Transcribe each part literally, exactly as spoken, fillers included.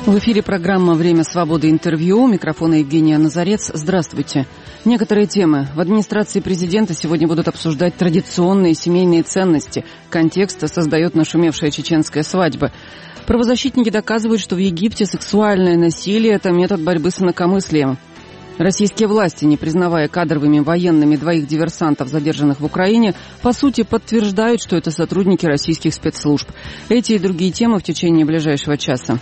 В эфире программа «Время свободы. Интервью». У микрофона Евгения Назарец. Здравствуйте. Некоторые темы. В администрации президента сегодня будут обсуждать традиционные семейные ценности. Контекст создает нашумевшая чеченская свадьба. Правозащитники доказывают, что в Египте сексуальное насилие – это метод борьбы с инакомыслием. Российские власти, не признавая кадровыми военными двоих диверсантов, задержанных в Украине, по сути подтверждают, что это сотрудники российских спецслужб. Эти и другие темы в течение ближайшего часа.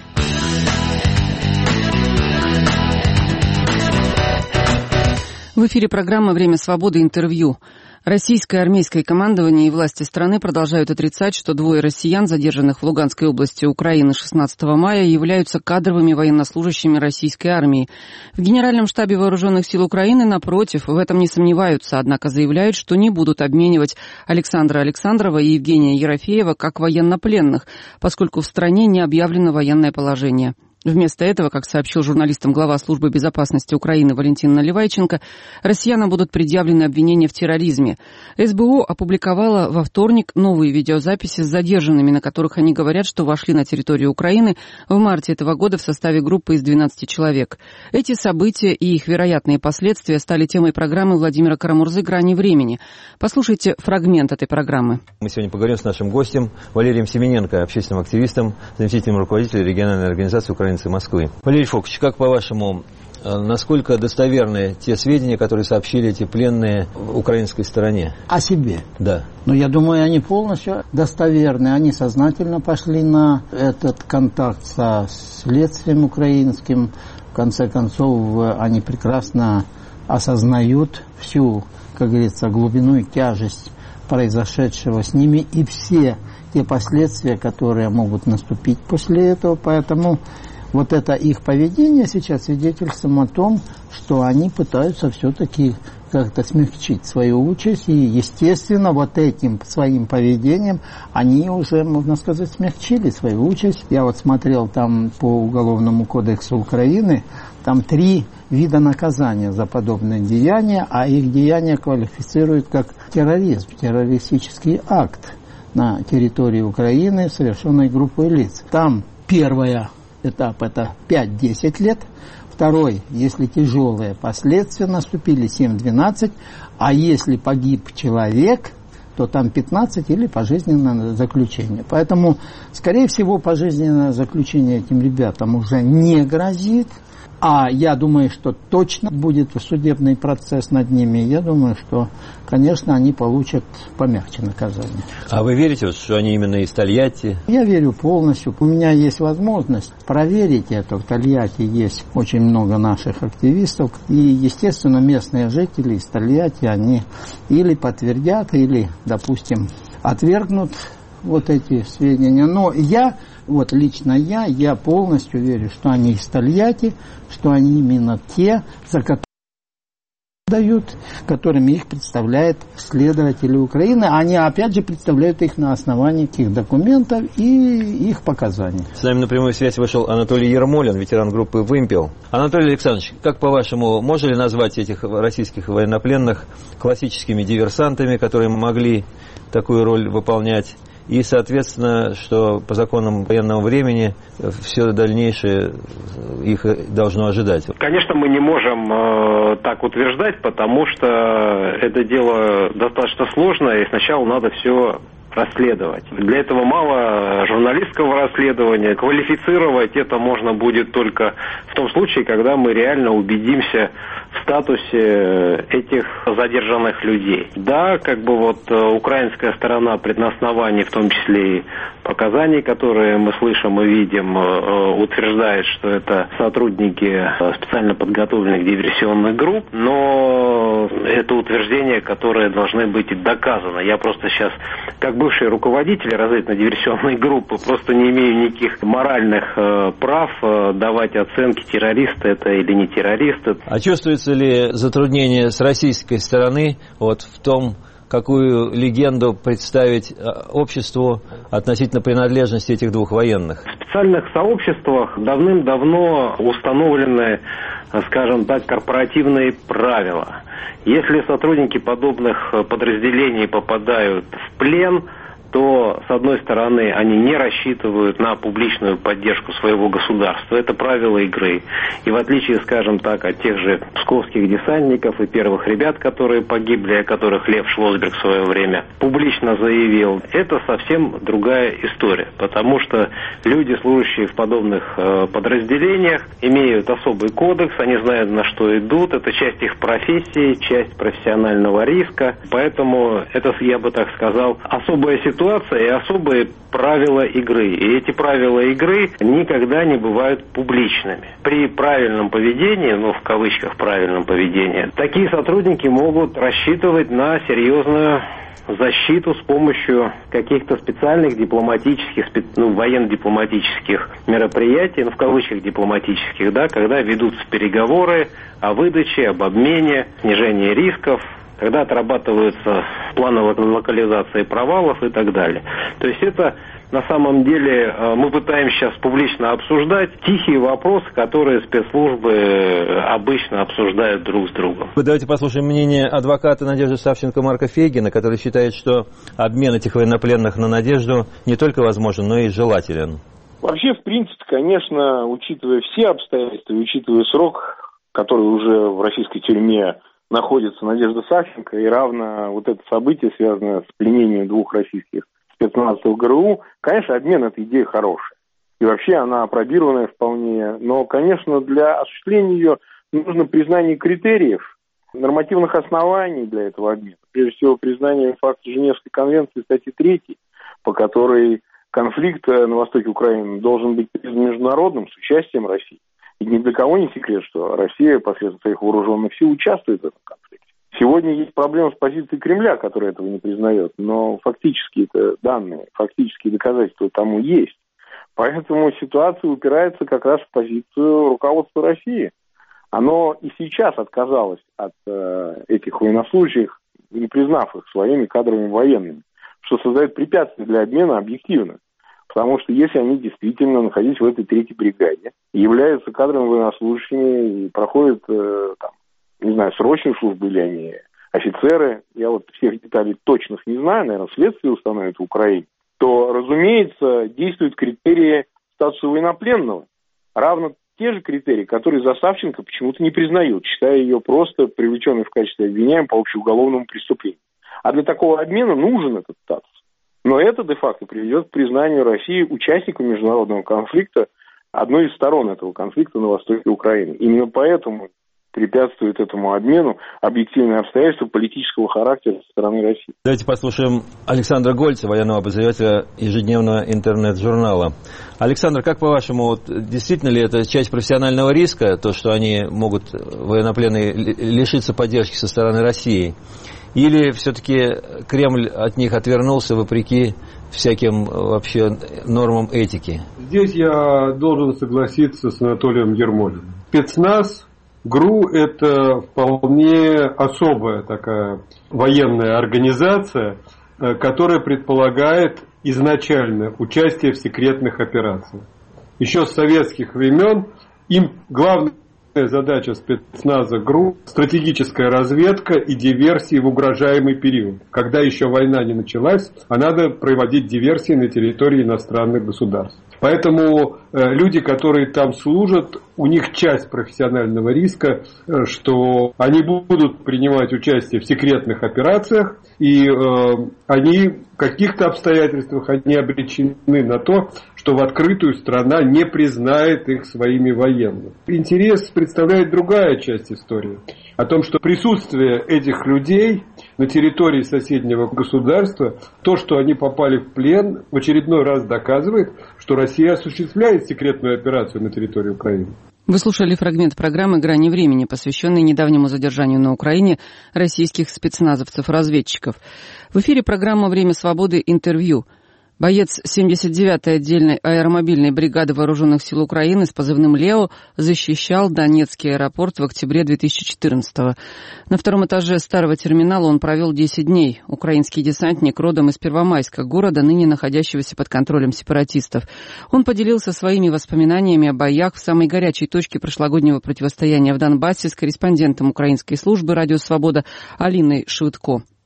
В эфире программа «Время свободы. Интервью». Российское армейское командование и власти страны продолжают отрицать, что двое россиян, задержанных в Луганской области Украины шестнадцатого мая, являются кадровыми военнослужащими российской армии. В Генеральном штабе Вооруженных сил Украины, напротив, в этом не сомневаются, однако заявляют, что не будут обменивать Александра Александрова и Евгения Ерофеева как военнопленных, поскольку в стране не объявлено военное положение. Вместо этого, как сообщил журналистам глава службы безопасности Украины Валентин Наливайченко, россиянам будут предъявлены обвинения в терроризме. СБУ опубликовала во вторник новые видеозаписи с задержанными, на которых они говорят, что вошли на территорию Украины в марте этого года в составе группы из двенадцати человек. Эти события и их вероятные последствия стали темой программы Владимира Карамурзы «Грани времени». Послушайте фрагмент этой программы. Мы сегодня поговорим с нашим гостем Валерием Семененко, общественным активистом, заместителем руководителя региональной организации Украины Москвы. Валерий Фокович, как по-вашему, насколько достоверны те сведения, которые сообщили эти пленные украинской стороне? О себе? Да. Ну, я думаю, они полностью достоверны. Они сознательно пошли на этот контакт со следствием украинским. В конце концов, они прекрасно осознают всю, как говорится, глубину и тяжесть произошедшего с ними и все те последствия, которые могут наступить после этого. Поэтому вот это их поведение сейчас свидетельствует о том, что они пытаются все-таки как-то смягчить свою участь. И, естественно, вот этим своим поведением они уже, можно сказать, смягчили свою участь. Я вот смотрел там по Уголовному кодексу Украины, там три вида наказания за подобные деяния, а их деяния квалифицируют как терроризм, террористический акт на территории Украины, совершенной группой лиц. Там первая этап – это пять-десять лет. Второй, если тяжелые последствия наступили, семь-двенадцать. А если погиб человек, то там пятнадцать или пожизненное заключение. Поэтому, скорее всего, пожизненное заключение этим ребятам уже не грозит. А я думаю, что точно будет судебный процесс над ними. Я думаю, что, конечно, они получат помягче наказание. А вы верите, что они именно из Тольятти? Я верю полностью. У меня есть возможность проверить это. В Тольятти есть очень много наших активистов. И, естественно, местные жители из Тольятти, они или подтвердят, или, допустим, отвергнут вот эти сведения. Но я, вот лично я, я полностью верю, что они из Тольятти, что они именно те, за которыми дают, которыми их представляют следователи Украины. Они, опять же, представляют их на основании их документов и их показаний. С нами на прямую связь вышел Анатолий Ермолин, ветеран группы «Вымпел». Анатолий Александрович, как по-вашему, можно ли назвать этих российских военнопленных классическими диверсантами, которые могли такую роль выполнять? И, соответственно, что по законам военного времени все дальнейшее их должно ожидать. Конечно, мы не можем э, так утверждать, потому что это дело достаточно сложное, и сначала надо все расследовать. Для этого мало журналистского расследования. Квалифицировать это можно будет только в том случае, когда мы реально убедимся в статусе этих задержанных людей. Да, как бы вот украинская сторона при основании, в том числе и показаний, которые мы слышим и видим, утверждает, что это сотрудники специально подготовленных диверсионных групп, но это утверждения, которые должны быть доказаны. Я просто сейчас, как бывший руководитель разведывательно-диверсионной группы, просто не имею никаких моральных э, прав э, давать оценки, террористы это или не террористы. А чувствуется ли затруднение с российской стороны вот в том, какую легенду представить обществу относительно принадлежности этих двух военных? В специальных сообществах давным-давно установлены, скажем так, корпоративные правила. Если сотрудники подобных подразделений попадают в плен, то, с одной стороны, они не рассчитывают на публичную поддержку своего государства. Это правила игры. И в отличие, скажем так, от тех же псковских десантников и первых ребят, которые погибли, о которых Лев Шлосберг в свое время публично заявил, это совсем другая история. Потому что люди, служащие в подобных э, подразделениях, имеют особый кодекс, они знают, на что идут. Это часть их профессии, часть профессионального риска. Поэтому это, я бы так сказал, особая ситуация и особые правила игры. И эти правила игры никогда не бывают публичными. При правильном поведении, ну в кавычках правильном поведении, такие сотрудники могут рассчитывать на серьезную защиту с помощью каких-то специальных дипломатических, ну, военно-дипломатических мероприятий, ну, в кавычках дипломатических, да, когда ведутся переговоры о выдаче, об обмене, снижении рисков, когда отрабатываются планы локализации провалов и так далее. То есть это на самом деле мы пытаемся сейчас публично обсуждать тихие вопросы, которые спецслужбы обычно обсуждают друг с другом. Давайте послушаем мнение адвоката Надежды Савченко Марка Фейгина, который считает, что обмен этих военнопленных на Надежду не только возможен, но и желателен. Вообще, в принципе, конечно, учитывая все обстоятельства, учитывая срок, который уже в российской тюрьме находится Надежда Савченко, и равно вот это событие, связанное с пленением двух российских спецназовцев ГРУ, конечно, обмен – это идея хорошая. И вообще она опробированная вполне. Но, конечно, для осуществления ее нужно признание критериев, нормативных оснований для этого обмена. Прежде всего, признание факта Женевской конвенции статьи третьей, по которой конфликт на востоке Украины должен быть признан международным с участием России. И ни для кого не секрет, что Россия посредством своих вооруженных сил участвует в этом конфликте. Сегодня есть проблема с позицией Кремля, который этого не признает, но фактические это данные, фактические доказательства тому есть. Поэтому ситуация упирается как раз в позицию руководства России. Оно и сейчас отказалось от э, этих военнослужащих, не признав их своими кадровыми военными, что создает препятствия для обмена объективно. Потому что если они действительно, находясь в этой третьей бригаде, являются кадровыми военнослужащими и проходят, э, там, не знаю, срочную службу или они офицеры, я вот всех деталей точных не знаю, наверное, следствие установит в Украине, то, разумеется, действуют критерии статуса военнопленного. Равно те же критерии, которые за Савченко почему-то не признают, считая ее просто привлеченной в качестве обвиняемой по общеуголовному преступлению. А для такого обмена нужен этот статус. Но это де-факто приведет к признанию России участником международного конфликта, одной из сторон этого конфликта на востоке Украины. Именно поэтому препятствует этому обмену объективные обстоятельства политического характера со стороны России. Давайте послушаем Александра Гольца, военного обозревателя ежедневного интернет-журнала. Александр, как по-вашему, вот, действительно ли это часть профессионального риска, то, что они могут, военнопленные, лишиться поддержки со стороны России? Или все-таки Кремль от них отвернулся вопреки всяким вообще нормам этики? Здесь я должен согласиться с Анатолием Ермолиным. Спецназ ГРУ – это вполне особая такая военная организация, которая предполагает изначально участие в секретных операциях. Еще с советских времен им главное задача спецназа ГРУ – стратегическая разведка и диверсии в угрожаемый период. Когда еще война не началась, а надо проводить диверсии на территории иностранных государств. Поэтому э, люди, которые там служат, у них часть профессионального риска, э, что они будут принимать участие в секретных операциях, и э, они в каких-то обстоятельствах они обречены на то, что в открытую страна не признает их своими военными. Интерес представляет другая часть истории. О том, что присутствие этих людей на территории соседнего государства, то, что они попали в плен, в очередной раз доказывает, что Россия осуществляет секретную операцию на территории Украины. Вы слушали фрагмент программы «Грани времени», посвященной недавнему задержанию на Украине российских спецназовцев-разведчиков. В эфире программа «Время свободы. Интервью». Боец семьдесят девятой отдельной аэромобильной бригады Вооруженных сил Украины с позывным «Лео» защищал Донецкий аэропорт в октябре две тысячи четырнадцатого. На втором этаже старого терминала он провел десять дней. Украинский десантник родом из Первомайска, города, ныне находящегося под контролем сепаратистов. Он поделился своими воспоминаниями о боях в самой горячей точке прошлогоднего противостояния в Донбассе с корреспондентом украинской службы «Радио Свобода» Алиной Швыдко.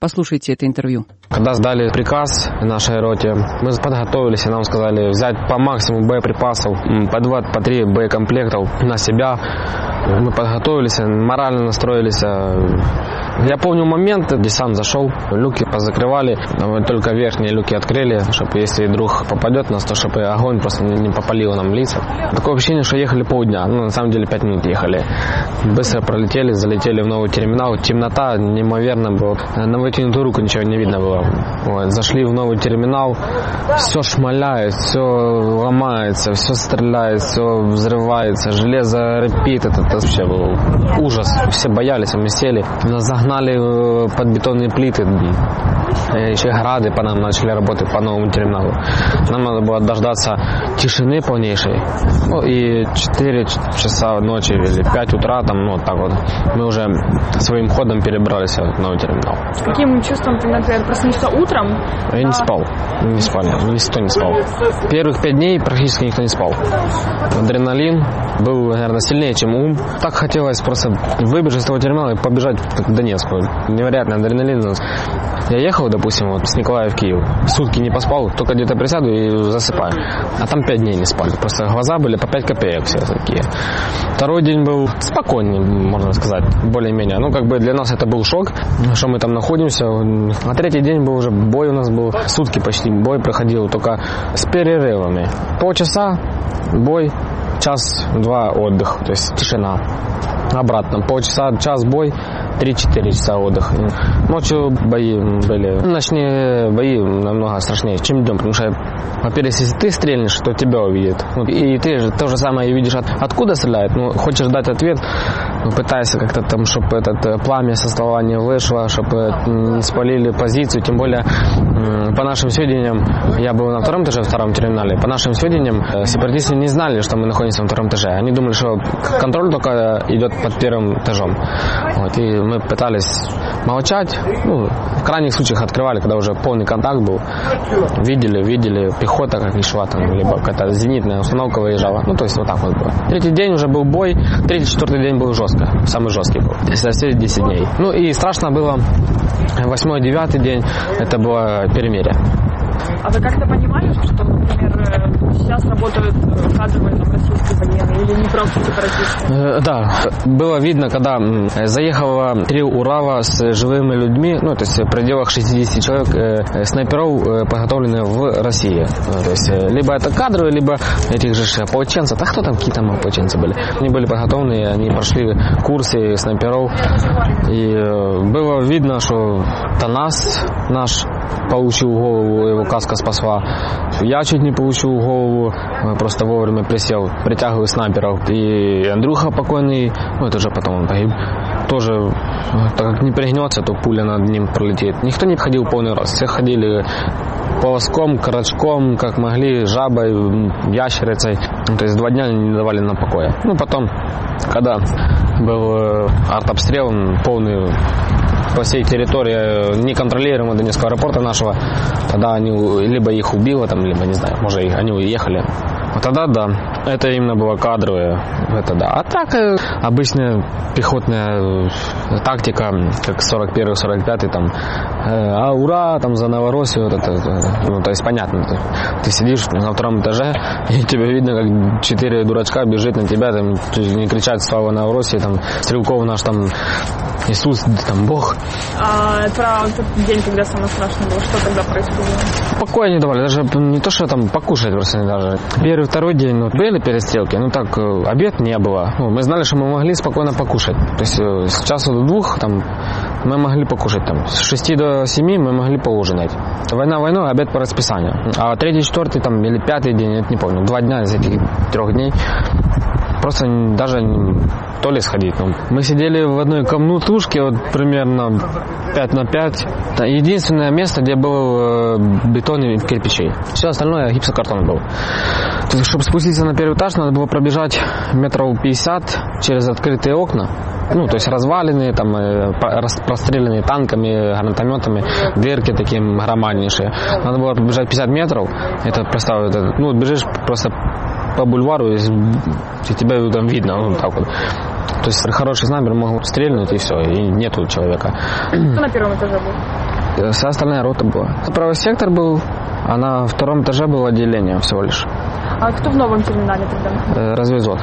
Послушайте это интервью. Когда сдали приказ нашей роте, мы подготовились, и нам сказали взять по максимуму боеприпасов, по два, по три боекомплектов на себя. Мы подготовились, морально настроились. Я помню момент, десант зашел, люки позакрывали, только верхние люки открыли, чтобы если вдруг попадет нас, то чтобы огонь просто не попалил нам лица. Такое ощущение, что ехали полдня, ну на самом деле пять минут ехали. Быстро пролетели, залетели в новый терминал, темнота неимоверно была, на вытянутую руку ничего не видно было. Вот. Зашли в новый терминал, все шмаляет, все ломается, все стреляет, все взрывается, железо репит, это, это вообще был ужас. Все боялись, мы сели, нас загнали под бетонные плиты, еще грады по нам начали работать по новому терминалу. Нам надо было дождаться тишины полнейшей, ну, и четыре часа ночи или пять утра, там, ну, вот так вот, мы уже своим ходом перебрались в новый терминал. С каким чувством ты, например, проснулся утром? Я не спал, не спали, никто не спал. Первых пять дней практически никто не спал. Адреналин был, наверное, сильнее, чем ум. Так хотелось просто выбежать из того терминала и побежать к Донецку. Невероятный адреналин. Я ехал, допустим, вот с Николаева в Киев, сутки не поспал, только где-то присяду и засыпаю. А там пять дней не спали. Просто глаза были по пять копеек все такие. Второй день был спокойный, можно сказать, более-менее. Ну, как бы для нас это был шок, что мы там находимся. А третий день был уже бой у нас был. Сутки почти бой проходил, только с перерывами. Полчаса бой, час-два отдых, то есть тишина. Обратно полчаса, час бой, три-четыре часа отдых. Ночью бои были. Ночные бои намного страшнее, чем днем, потому что, во-первых, если ты стрельнешь, то тебя увидят. И ты же то же самое видишь, от, откуда стреляют. Ну, хочешь дать ответ, пытайся как-то там, чтобы этот пламя со стола не вышло, чтобы не спалили позицию. Тем более, по нашим сведениям, я был на втором этаже, в втором терминале. По нашим сведениям, сепаратисты не знали, что мы находимся на втором этаже. Они думали, что контроль только идет под первым этажом. Вот, и мы пытались молчать. Ну, в крайних случаях открывали, когда уже полный контакт был. Видели, видели, пехота как не шла, там, либо какая-то зенитная установка выезжала. Ну, то есть вот так вот было. Третий день уже был бой, третий, четвертый день был жестко. Самый жесткий был. За все десять дней. Ну и страшно было восьмой, девятый день. Это было перемирие. А вы как-то понимали, что, например, сейчас работают кадровые там, российские военные или не просто сепаратисты? Э, да, было видно, когда заехало три Урала с живыми людьми, ну, то есть в пределах шестидесяти человек, э, снайперов, э, подготовленных в России. Э, то есть э, либо это кадровые, либо этих же ополченцев. А кто там, какие там ополченцы были? Они были подготовлены, они прошли курсы снайперов. И э, было видно, что Танас наш получил голову, его каска спасла. Я чуть не получил голову, просто вовремя присел, притягиваю снайперов. И Андрюха покойный, ну это же потом он погиб, тоже, так как не пригнется, то пуля над ним пролетит. Никто не ходил полный рост, все ходили полоском, корочком, как могли, жабой, ящерицей. Ну, то есть два дня не давали нам покоя. Ну потом, когда был артобстрел полный по всей территории неконтролируемого Донецкого аэропорта нашего, тогда они либо их убило, там, либо, не знаю, может, они уехали. Вот тогда, да, это именно было кадровое, это да. А так, обычная пехотная тактика, как сорок первый сорок пятый, там, а ура, там, за Новороссию, вот это, ну, то есть, понятно, ты, ты сидишь на втором этаже, и тебе видно, как четыре дурачка бежит на тебя, там, не кричат «Слава Новороссии», там, Стрелков наш, там, Иисус, там, Бог. А про тот день, когда самое страшное было, что тогда происходило? Покоя не давали, даже не то, что там покушать просто не даже. Первый, второй день, ну, были перестрелки, ну так, обед не было. Ну, мы знали, что мы могли спокойно покушать. То есть с часу до двух там мы могли покушать, там, с шести до семи мы могли поужинать. Война войной, обед по расписанию. А третий, четвертый, там, или пятый день, я не помню, два дня из этих трех дней просто даже то ли сходить. Ну, мы сидели в одной комнатушке, вот примерно пять на пять. Это единственное место, где был бетон и кирпичей. Все остальное гипсокартон был. То есть, чтобы спуститься на первый этаж, надо было пробежать метров пятьдесят через открытые окна. Ну, то есть развалины, там, простреленные танками, гранатометами, дырки такие громаднейшие. Надо было пробежать пятьдесят метров. Это, представь, это, ну, бежишь просто по бульвару, и тебя там видно, ну, так вот. То есть хороший снайпер мог стрельнуть, и все, и нету человека. Кто на первом этаже был? Вся остальная рота была. Правый сектор был, а на втором этаже было отделение всего лишь. А кто в новом терминале тогда? Разведвзвод.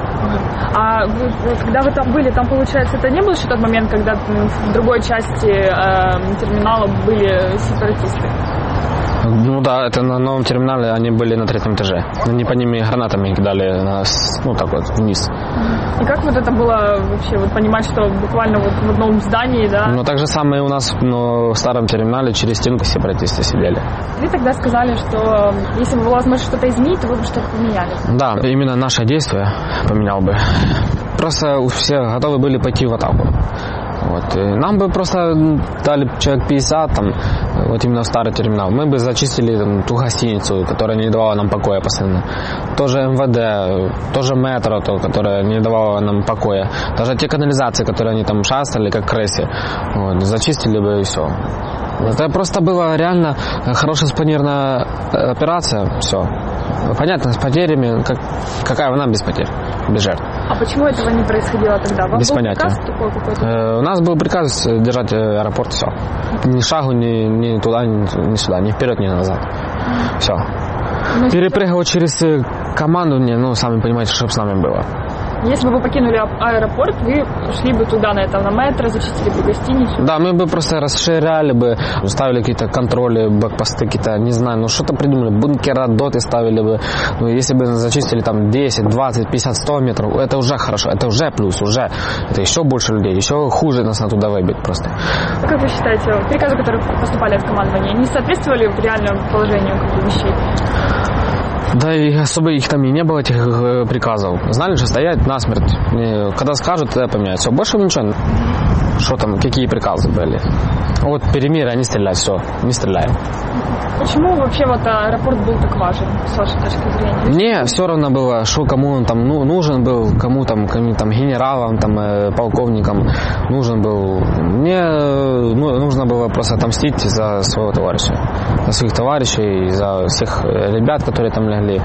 А вы, когда вы там были, там, получается, это не был еще тот момент, когда в другой части э, терминала были сепаратисты? Ну да, это на новом терминале они были на третьем этаже. Они по ними гранатами кидали нас, ну так вот, вниз. И как вот это было вообще, вот понимать, что буквально вот в одном здании, да? Ну так же самое у нас ну, в старом терминале через стенку сепаратисты сидели. Вы тогда сказали, что если бы была возможность что-то изменить, то вы бы что-то поменяли. Да, именно наше действие поменял бы. Просто все готовы были пойти в атаку. Вот. И нам бы просто дали человек пятьдесят, там, вот именно в старый терминал. Мы бы зачистили там, ту гостиницу, которая не давала нам покоя постоянно. Тоже эм вэ дэ, тоже метро, то, которое не давало нам покоя. Даже те канализации, которые они там шастали, как крысы, вот, зачистили бы и все. Это просто была реально хорошая спланированная операция, все. Понятно, с потерями, как, какая война без потерь, без жертв. А почему этого не происходило тогда? Вам без был понятия. Приказ такой какой-то? Э, у нас был приказ держать аэропорт, все. Ни шагу, ни, ни туда, ни, ни сюда, ни вперед, ни назад. Все. Но перепрыгивал сейчас... через команду, не, ну, сами понимаете, что с нами было. Если бы вы покинули аэропорт, вы шли бы туда, на это, на метро, зачистили бы гостиницу? Да, мы бы просто расширяли бы, ставили какие-то контроли, бэкпосты какие-то, не знаю, ну что-то придумали, бункера, доты ставили бы. Ну, если бы зачистили там десять, двадцать, пятьдесят, сто метров, это уже хорошо, это уже плюс, уже. Это еще больше людей, еще хуже нас на туда выбить просто. А как вы считаете, приказы, которые поступали от командования, не соответствовали реальному положению каких вещей? Да и особо их там и не было, этих приказов. Знали, что стоять насмерть. И когда скажут, тогда поменяют. Все, больше ничего. Что там, какие приказы были? Вот перемирие, они стреляют, все, не стреляем. Почему вообще вот аэропорт был так важен, с вашей точки зрения? Мне все равно было, что кому он там ну, нужен был, кому там, кому, там генералам, там, э, полковникам нужен был. Мне ну, нужно было просто отомстить за своего товарища, за своих товарищей, за всех ребят, которые там легли.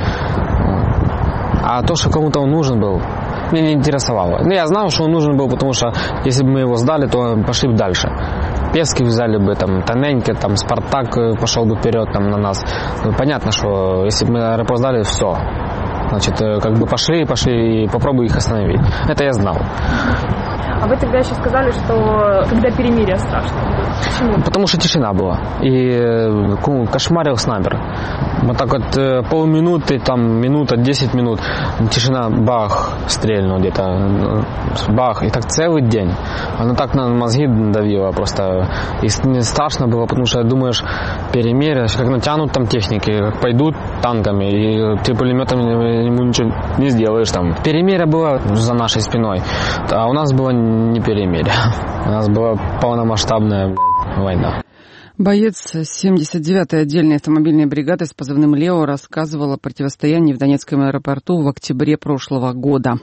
А то, что кому-то он нужен был, меня не интересовало. Ну, я знал, что он нужен был, потому что если бы мы его сдали, то пошли бы дальше. Пески взяли бы, там, Тоненько, там, Спартак пошел бы вперед там, на нас. Ну, понятно, что если бы мы аэропорт сдали, все. Значит, как бы пошли, пошли и попробуй их остановить. Это я знал. А вы тогда еще сказали, что когда перемирие страшно. Почему? Потому что тишина была. И кошмарил снайпер. Вот так вот полминуты, там, минута, десять минут, тишина, бах, стрельнул где-то, бах. И так целый день. Оно так на мозги давило просто. И страшно было, потому что думаешь, перемирие, как натянут там техники, как пойдут танками, и ты пулеметами ему ничего не сделаешь там. Перемирие было за нашей спиной, а у нас было не перемирие. У нас была полномасштабная, блядь, война. Боец семьдесят девятой отдельной автомобильной бригады с позывным «Лео» рассказывал о противостоянии в Донецком аэропорту в октябре прошлого года.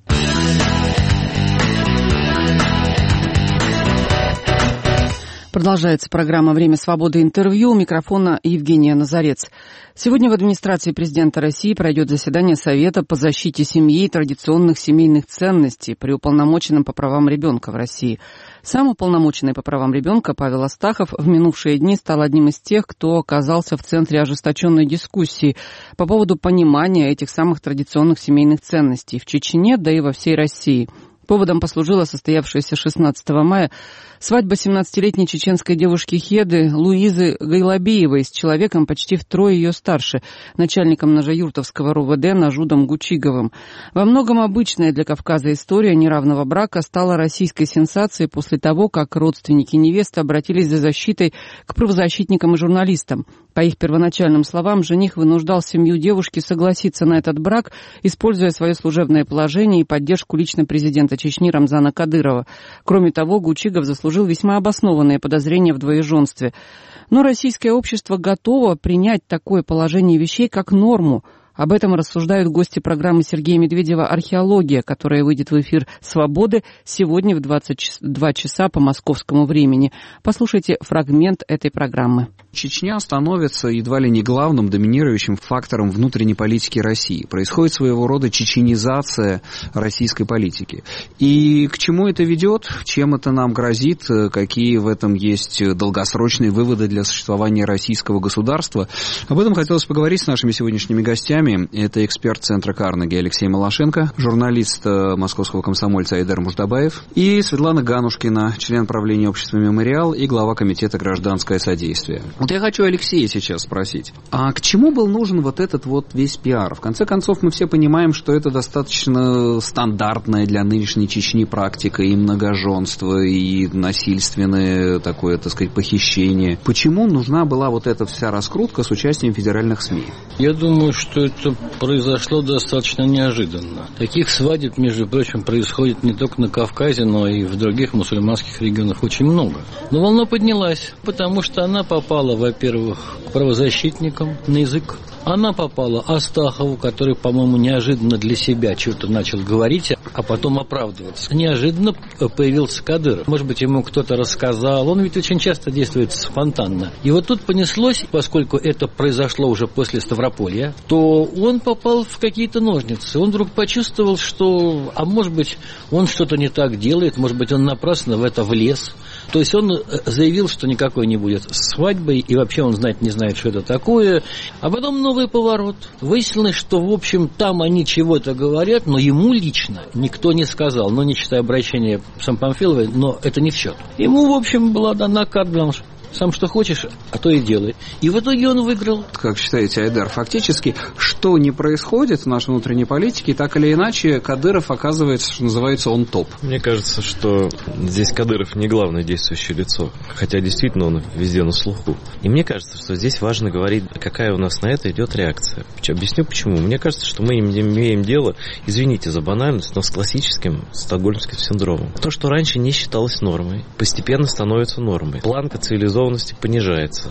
Продолжается программа «Время свободы. Интервью». У микрофона Евгения Назарец. Сегодня в администрации президента России пройдет заседание Совета по защите семьи и традиционных семейных ценностей при уполномоченном по правам ребенка в России. Сам уполномоченный по правам ребенка Павел Астахов в минувшие дни стал одним из тех, кто оказался в центре ожесточенной дискуссии по поводу понимания этих самых традиционных семейных ценностей в Чечне, да и во всей России. Поводом послужила состоявшаяся шестнадцатого мая свадьба семнадцатилетней чеченской девушки Хеды Луизы Гайлабиевой с человеком почти втрое ее старше, начальником Ножеюртовского эр о вэ дэ Нажудом Гучиговым. Во многом обычная для Кавказа история неравного брака стала российской сенсацией после того, как родственники невесты обратились за защитой к правозащитникам и журналистам. По их первоначальным словам, жених вынуждал семью девушки согласиться на этот брак, используя свое служебное положение и поддержку лично президента Чечни Рамзана Кадырова. Кроме того, Гучигов заслужил весьма обоснованные подозрения в двоеженстве. Но российское общество готово принять такое положение вещей как норму. Об этом рассуждают гости программы Сергея Медведева «Археология», которая выйдет в эфир «Свободы» сегодня в двадцать два часа по московскому времени. Послушайте фрагмент этой программы. Чечня становится едва ли не главным доминирующим фактором внутренней политики России. Происходит своего рода чеченизация российской политики. И к чему это ведет? Чем это нам грозит? Какие в этом есть долгосрочные выводы для существования российского государства? Об этом хотелось поговорить с нашими сегодняшними гостями. Это эксперт Центра Карнеги Алексей Малашенко, журналист московского комсомольца Айдар Муждабаев и Светлана Ганушкина, член правления общества «Мемориал» и глава комитета «Гражданское содействие». Вот я хочу Алексея сейчас спросить, а к чему был нужен вот этот вот весь пиар? В конце концов, мы все понимаем, что это достаточно стандартная для нынешней Чечни практика и многоженство, и насильственное такое, так сказать, похищение. Почему нужна была вот эта вся раскрутка с участием федеральных СМИ? Я думаю, что это произошло достаточно неожиданно. Таких свадеб, между прочим, происходит не только на Кавказе, но и в других мусульманских регионах очень много. Но волна поднялась, потому что она попала, во-первых, к правозащитникам на язык. Она попала Астахову, который, по-моему, неожиданно для себя что-то начал говорить, а потом оправдываться. Неожиданно появился Кадыров. Может быть, ему кто-то рассказал. Он ведь очень часто действует спонтанно. И вот тут понеслось, поскольку это произошло уже после Ставрополья, то он попал в какие-то ножницы. Он вдруг почувствовал, что, а может быть, он что-то не так делает, может быть, он напрасно в это влез. То есть он заявил, что никакой не будет свадьбы, и вообще он знать не знает, что это такое. А потом новый поворот. Выяснилось, что, в общем, там они чего-то говорят, но ему лично никто не сказал. Ну, не считая обращения Памфиловой, но это не в счет. Ему, в общем, была дана карт-бланш. Сам что хочешь, а то и делай. И в итоге он выиграл. Как считаете, Айдар, фактически, что не происходит в нашей внутренней политике, так или иначе, Кадыров оказывается, что называется, он топ? Мне кажется, что здесь Кадыров не главное действующее лицо, хотя действительно он везде на слуху. И мне кажется, что здесь важно говорить, какая у нас на это идет реакция. Объясню почему. Мне кажется, что мы имеем дело, извините за банальность, но с классическим стокгольмским синдромом. То, что раньше не считалось нормой, постепенно становится нормой. Планка цивилизованности понижается.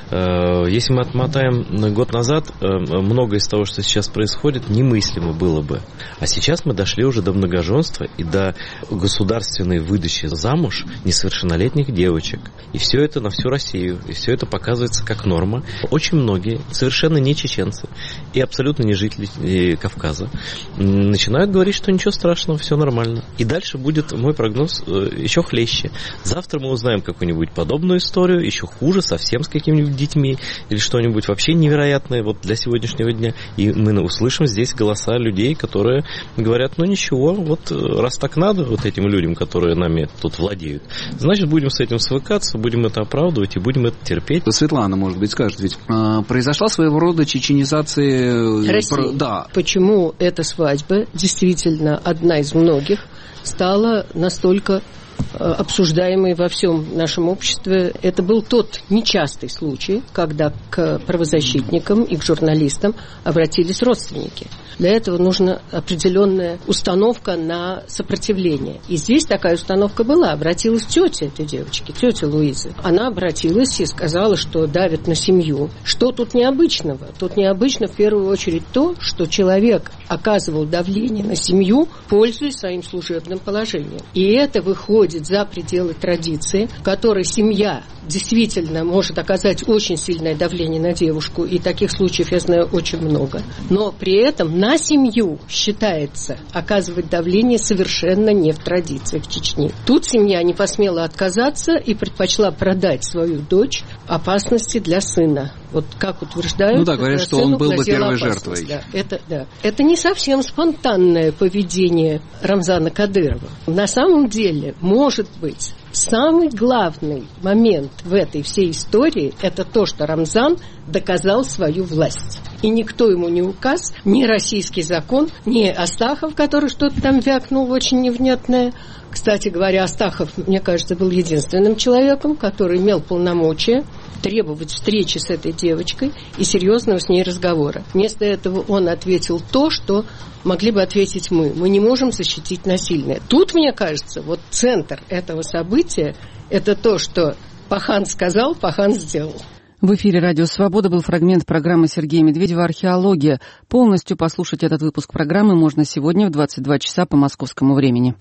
Если мы отмотаем год назад, многое из того, что сейчас происходит, немыслимо было бы. А сейчас мы дошли уже до многоженства и до государственной выдачи замуж несовершеннолетних девочек. И все это на всю Россию. И все это показывается как норма. Очень многие, совершенно не чеченцы и абсолютно не жители Кавказа, начинают говорить, что ничего страшного, все нормально. И дальше будет, мой прогноз, еще хлеще. Завтра мы узнаем какую-нибудь подобную историю, еще хуже, совсем с какими-нибудь детьми, или что-нибудь вообще невероятное вот для сегодняшнего дня. И мы услышим здесь голоса людей, которые говорят, ну ничего, вот раз так надо вот этим людям, которые нами тут владеют, значит, будем с этим свыкаться, будем это оправдывать и будем это терпеть. Светлана, может быть, скажет, ведь э, произошла своего рода чеченизация России. Про... Да. Почему эта свадьба, действительно одна из многих, стала настолько обсуждаемый во всем нашем обществе. Это был тот нечастый случай, когда к правозащитникам и к журналистам обратились родственники. Для этого нужна определенная установка на сопротивление. И здесь такая установка была. Обратилась тетя этой девочки, тетя Луизы. Она обратилась и сказала, что давят на семью. Что тут необычного? Тут необычно в первую очередь то, что человек оказывал давление на семью, пользуясь своим служебным положением. И это выходит за пределы традиции, в которой семья действительно может оказать очень сильное давление на девушку, и таких случаев я знаю очень много. Но при этом на семью считается оказывать давление совершенно не в традиции в Чечне. Тут семья не посмела отказаться и предпочла продать свою дочь опасности для сына. Вот как утверждают, ну да, говорят, что он был бы первой жертвой. Да, это, да. это не совсем спонтанное поведение Рамзана Кадырова. На самом деле, может быть, самый главный момент в этой всей истории – это то, что Рамзан доказал свою власть. И никто ему не указ, ни российский закон, ни Астахов, который что-то там вякнул очень невнятное. Кстати говоря, Астахов, мне кажется, был единственным человеком, который имел полномочия требовать встречи с этой девочкой и серьезного с ней разговора. Вместо этого он ответил то, что могли бы ответить мы. Мы не можем защитить насильное. Тут, мне кажется, вот центр этого события – это то, что Пахан сказал, Пахан сделал. В эфире «Радио Свобода» был фрагмент программы Сергея Медведева «Археология». Полностью послушать этот выпуск программы можно сегодня в двадцать два часа по московскому времени.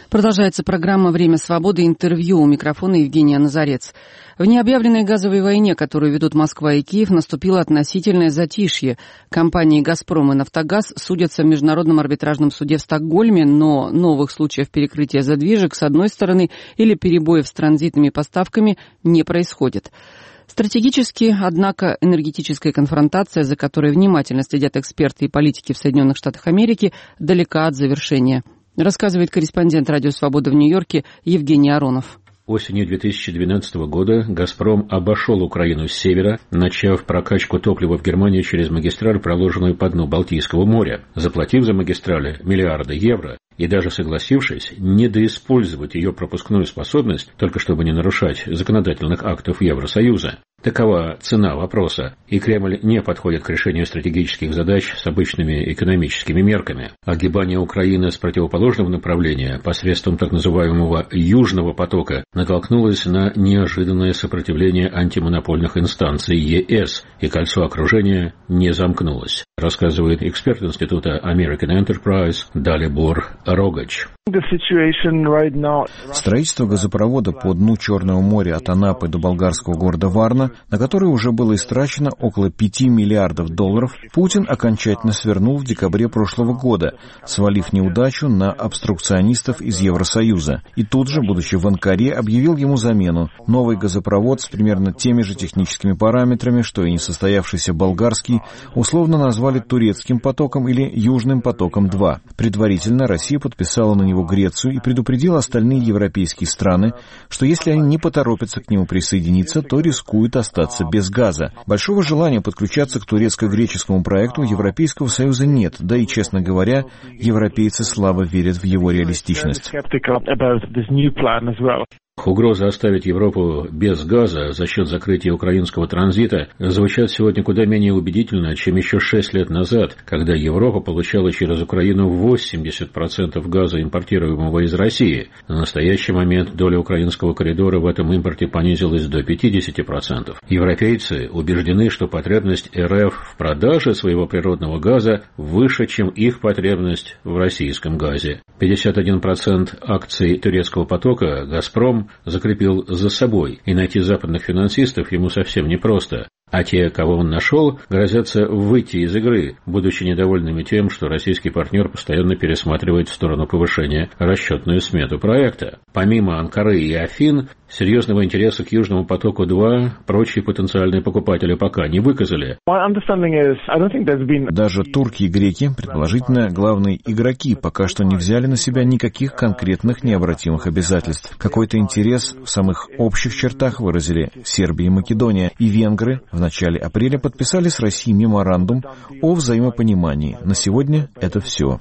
Продолжается программа «Время свободы». Интервью. У микрофона Евгения Назарец. В необъявленной газовой войне, которую ведут Москва и Киев, наступило относительное затишье. Компании «Газпром» и «Нафтогаз» судятся в Международном арбитражном суде в Стокгольме, но новых случаев перекрытия задвижек с одной стороны или перебоев с транзитными поставками не происходит. Стратегически, однако, энергетическая конфронтация, за которой внимательно следят эксперты и политики в Соединенных Штатах Америки, далека от завершения. Рассказывает корреспондент «Радио Свобода» в Нью-Йорке Евгений Аронов. Осенью две тысячи двенадцатого года «Газпром» обошел Украину с севера, начав прокачку топлива в Германии через магистраль, проложенную по дну Балтийского моря, заплатив за магистрали миллиарды евро и даже согласившись недоиспользовать ее пропускную способность, только чтобы не нарушать законодательных актов Евросоюза. Такова цена вопроса, и Кремль не подходит к решению стратегических задач с обычными экономическими мерками. Огибание Украины с противоположного направления посредством так называемого «южного потока» натолкнулось на неожиданное сопротивление антимонопольных инстанций ЕС, и кольцо окружения не замкнулось, рассказывает эксперт Института American Enterprise Далибор Рогач. Строительство газопровода по дну Черного моря от Анапы до болгарского города Варна, на который уже было истрачено около пяти миллиардов долларов, Путин окончательно свернул в декабре прошлого года, свалив неудачу на обструкционистов из Евросоюза. И тут же, будучи в Анкаре, объявил ему замену. Новый газопровод с примерно теми же техническими параметрами, что и несостоявшийся болгарский, условно назвали турецким потоком или Южным потоком-два. Предварительно Россия подписала на него Грецию и предупредила остальные европейские страны, что если они не поторопятся к нему присоединиться, то рискуют остаться без газа. Большого желания подключаться к турецко-греческому проекту у Европейского Союза нет, да и, честно говоря, европейцы слабо верят в его реалистичность. Угроза оставить Европу без газа за счет закрытия украинского транзита звучат сегодня куда менее убедительно, чем еще шесть лет назад, когда Европа получала через Украину восемьдесят процентов газа, импортируемого из России. На настоящий момент доля украинского коридора в этом импорте понизилась до пятьдесят процентов. Европейцы убеждены, что потребность РФ в продаже своего природного газа выше, чем их потребность в российском газе. пятьдесят один процент акций турецкого потока «Газпром» закрепил за собой, и найти западных финансистов ему совсем непросто. А те, кого он нашел, грозятся выйти из игры, будучи недовольными тем, что российский партнер постоянно пересматривает в сторону повышения расчетную смету проекта. Помимо Анкары и Афин, серьезного интереса к Южному потоку-два прочие потенциальные покупатели пока не выказали. Даже турки и греки, предположительно главные игроки, пока что не взяли на себя никаких конкретных необратимых обязательств. Какой-то интерес в самых общих чертах выразили Сербия и Македония, и венгры в начале апреля подписали с Россией меморандум о взаимопонимании. На сегодня это все.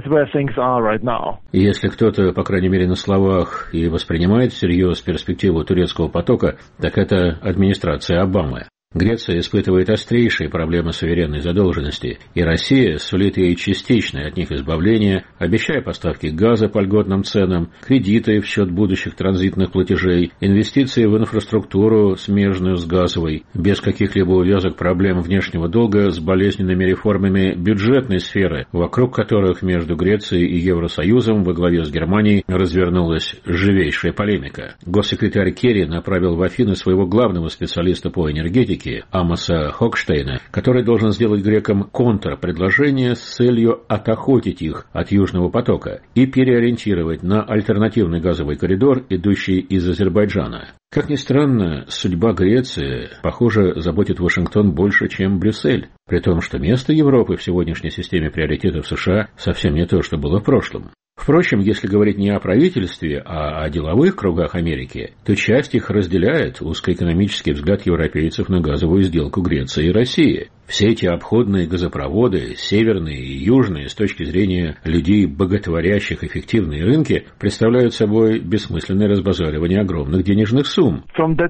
Если кто-то, по крайней мере на словах, и воспринимает всерьез перспективу турецкого потока, так это администрация Обамы. Греция испытывает острейшие проблемы суверенной задолженности, и Россия сулит ей частичное от них избавление, обещая поставки газа по льготным ценам, кредиты в счет будущих транзитных платежей, инвестиции в инфраструктуру, смежную с газовой, без каких-либо увязок проблем внешнего долга с болезненными реформами бюджетной сферы, вокруг которых между Грецией и Евросоюзом во главе с Германией развернулась живейшая полемика. Госсекретарь Керри направил в Афины своего главного специалиста по энергетике Амоса Хокштейна, который должен сделать грекам контрпредложение с целью отохотить их от Южного потока и переориентировать на альтернативный газовый коридор, идущий из Азербайджана. Как ни странно, судьба Греции, похоже, заботит Вашингтон больше, чем Брюссель, при том, что место Европы в сегодняшней системе приоритетов США совсем не то, что было в прошлом. Впрочем, если говорить не о правительстве, а о деловых кругах Америки, то часть их разделяет узкоэкономический взгляд европейцев на газовую сделку Греции и России. Все эти обходные газопроводы, северные и южные, с точки зрения людей, боготворящих эффективные рынки, представляют собой бессмысленное разбазаривание огромных денежных сумм.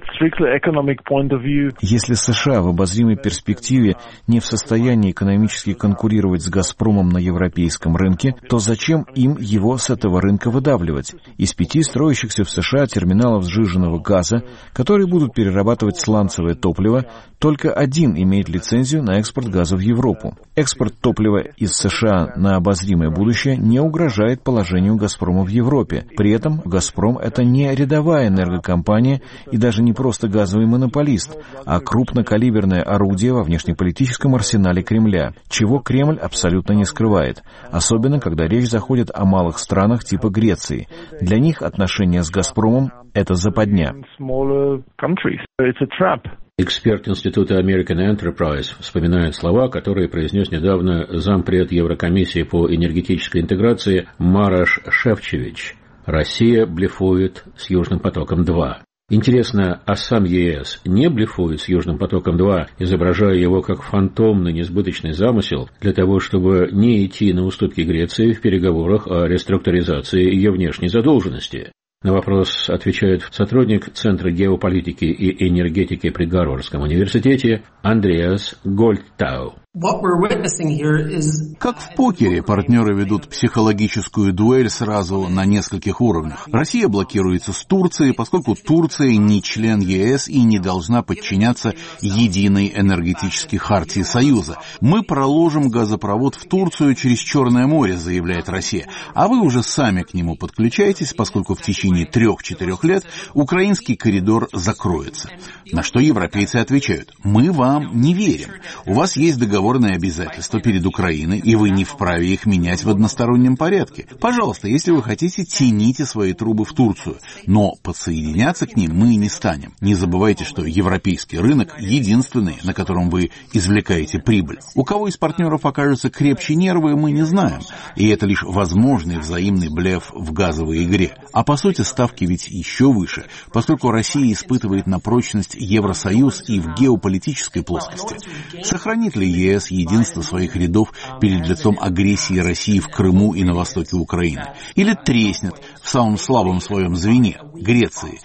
Если США в обозримой перспективе не в состоянии экономически конкурировать с «Газпромом» на европейском рынке, то зачем им его с этого рынка выдавливать? Из пяти строящихся в США терминалов сжиженного газа, которые будут перерабатывать сланцевое топливо, только один имеет лицензию на экспорт газа в Европу. Экспорт топлива из США на обозримое будущее не угрожает положению «Газпрома» в Европе. При этом «Газпром» — это не рядовая энергокомпания и даже не просто газовый монополист, а крупнокалиберное орудие во внешнеполитическом арсенале Кремля, чего Кремль абсолютно не скрывает, особенно когда речь заходит о малых странах типа Греции. Для них отношения с «Газпромом» — это западня. Эксперт Института American Enterprise вспоминает слова, которые произнес недавно зампред Еврокомиссии по энергетической интеграции Марош Шефчович. Россия блефует с Южным потоком-два. Интересно, а сам ЕС не блефует с Южным потоком-два, изображая его как фантомный несбыточный замысел для того, чтобы не идти на уступки Греции в переговорах о реструктуризации ее внешней задолженности? На вопрос отвечает сотрудник Центра геополитики и энергетики при Гарвардском университете Андреас Гольдтау. Как в покере, партнеры ведут психологическую дуэль сразу на нескольких уровнях. Россия блокируется с Турцией, поскольку Турция не член ЕС и не должна подчиняться единой энергетической хартии Союза. Мы проложим газопровод в Турцию через Черное море, заявляет Россия, а вы уже сами к нему подключаетесь, поскольку в течение трех-четырех лет украинский коридор закроется. На что европейцы отвечают: мы вам не верим. У вас есть договор обязательства перед Украиной, и вы не вправе их менять в одностороннем порядке. Пожалуйста, если вы хотите, тяните свои трубы в Турцию, но подсоединяться к ним мы не станем. Не забывайте, что европейский рынок единственный, на котором вы извлекаете прибыль. У кого из партнеров окажутся крепче нервы, мы не знаем, и это лишь возможный взаимный блеф в газовой игре. А по сути ставки ведь еще выше, поскольку Россия испытывает на прочность Евросоюз и в геополитической плоскости. Сохранит ли ЕС единство своих рядов перед лицом агрессии России в Крыму и на востоке Украины? Или треснет в самом слабом своем звене — Греции?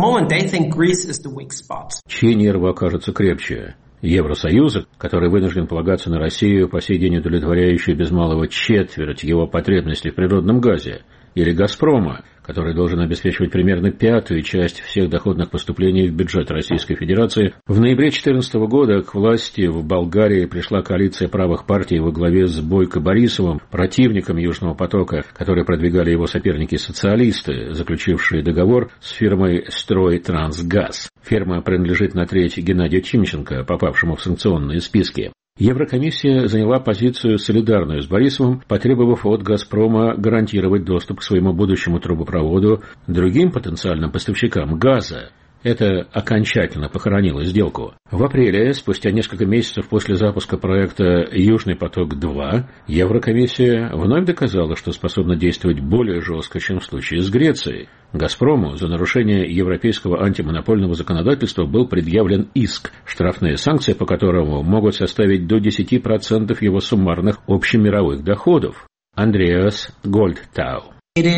Чьи нервы окажутся крепче? Евросоюза, который вынужден полагаться на Россию, по сей день удовлетворяющую без малого четверть его потребностей в природном газе? Или «Газпрома», который должен обеспечивать примерно пятую часть всех доходных поступлений в бюджет Российской Федерации? В ноябре две тысячи четырнадцатого года к власти в Болгарии пришла коалиция правых партий во главе с Бойко Борисовым, противником Южного потока, который продвигали его соперники-социалисты, заключившие договор с фирмой «Стройтрансгаз». Фирма принадлежит на треть Геннадию Тимченко, попавшему в санкционные списки. Еврокомиссия заняла позицию солидарную с Борисовым, потребовав от «Газпрома» гарантировать доступ к своему будущему трубопроводу другим потенциальным поставщикам газа. Это окончательно похоронило сделку. В апреле, спустя несколько месяцев после запуска проекта «Южный поток-два», Еврокомиссия вновь доказала, что способна действовать более жестко, чем в случае с Грецией. «Газпрому» за нарушение европейского антимонопольного законодательства был предъявлен иск, штрафные санкции по которому могут составить до десять процентов его суммарных общемировых доходов. Андреас Гольдтау.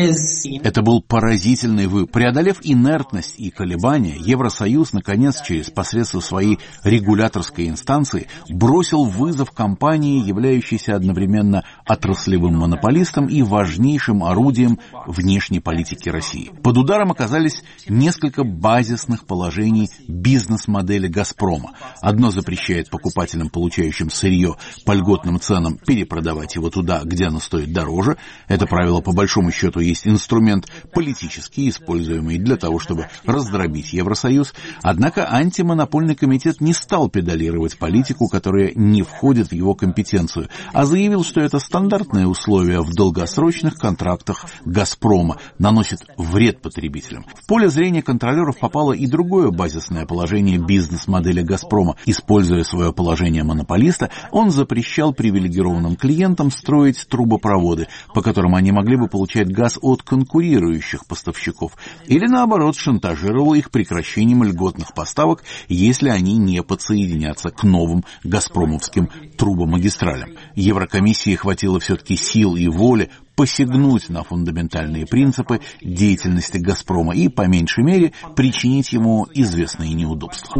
Это был поразительный выбор. Преодолев инертность и колебания, Евросоюз, наконец, через посредство своей регуляторской инстанции, бросил вызов компании, являющейся одновременно отраслевым монополистом и важнейшим орудием внешней политики России. Под ударом оказались несколько базисных положений бизнес-модели «Газпрома». Одно запрещает покупателям, получающим сырье по льготным ценам, перепродавать его туда, где оно стоит дороже. Это правило, по большому счету, есть инструмент политический, используемый для того, чтобы раздробить Евросоюз. Однако антимонопольный комитет не стал педалировать политику, которая не входит в его компетенцию, а заявил, что это стандартные условия в долгосрочных контрактах «Газпрома», наносит вред потребителям. В поле зрения контролеров попало и другое базисное положение бизнес-модели «Газпрома». Используя свое положение монополиста, он запрещал привилегированным клиентам строить трубопроводы, по которым они могли бы получать газ от конкурирующих поставщиков, или наоборот шантажировал их прекращением льготных поставок, если они не подсоединятся к новым газпромовским трубомагистралям. Еврокомиссии хватило все-таки сил и воли посягнуть на фундаментальные принципы деятельности «Газпрома» и, по меньшей мере, причинить ему известные неудобства.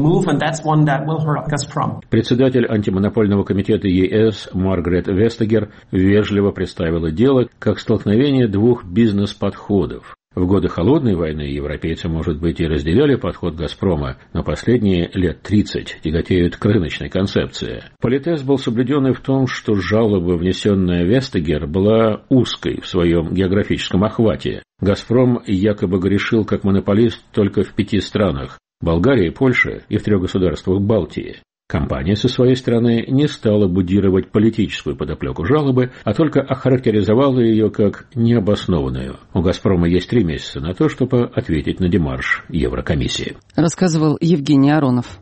Председатель антимонопольного комитета ЕС Маргарет Вестагер вежливо представила дело как столкновение двух бизнес-подходов. В годы Холодной войны европейцы, может быть, и разделяли подход «Газпрома», но последние лет тридцать тяготеют к рыночной концепции. Политез был соблюден и в том, что жалоба, внесенная Вестагер, была узкой в своем географическом охвате. «Газпром» якобы грешил как монополист только в пяти странах – Болгарии, Польше и в трех государствах Балтии. Компания со своей стороны не стала будировать политическую подоплеку жалобы, а только охарактеризовала ее как необоснованную. У «Газпрома» есть три месяца на то, чтобы ответить на демарш Еврокомиссии. Рассказывал Евгений Аронов.